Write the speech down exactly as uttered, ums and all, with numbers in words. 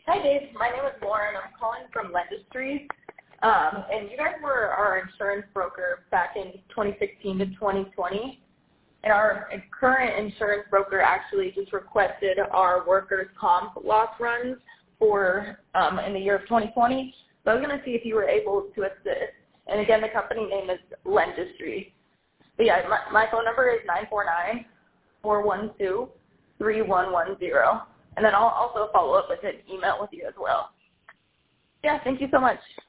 Hi, Dave. My name is Lauren. I'm calling from Lendistry. Um, and you guys were our insurance broker back in twenty sixteen to twenty twenty. And our current insurance broker actually just requested our workers' comp loss runs for um, in the year of twenty twenty. So I was going to see if you were able to assist. And again, the company name is Lendistry. But yeah, my, my phone number is nine four nine, four one two, three one one zero. And then I'll also follow up with an email with you as well. Yeah, thank you so much.